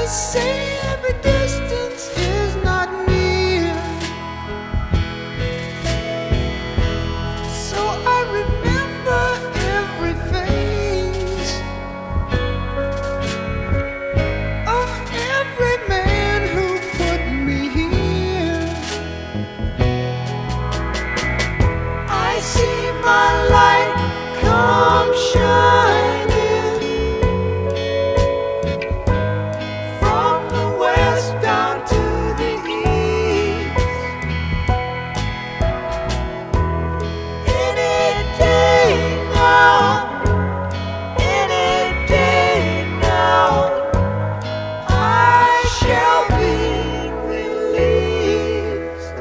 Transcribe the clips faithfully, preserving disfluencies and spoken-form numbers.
say every distance is not near, so I remember every face of every man who put me here. I see my light come shining from the west down to the east. Any day now, any day now, I shall be released.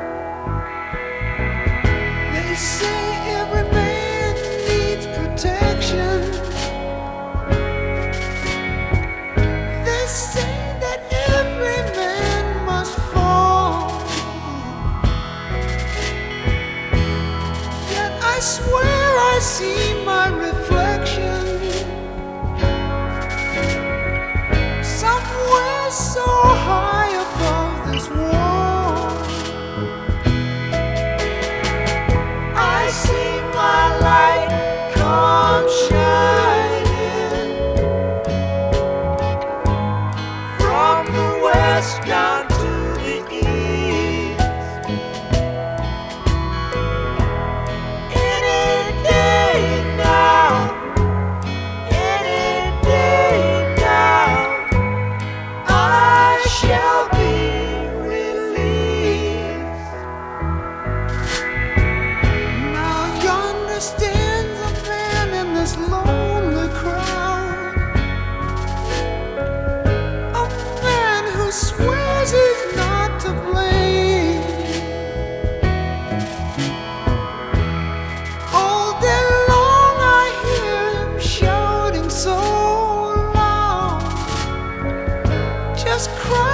They say every man needs protection. They say that every man must fall. Yet I swear I see my reflection somewhere so high above this wall. I see my light come shining from the west down to the east. Any day now, any day now, I shall be released. Now yonder stands a man in this lonely crowd, a man who swears he's not to blame. All day long I hear him shouting so loud, just cry.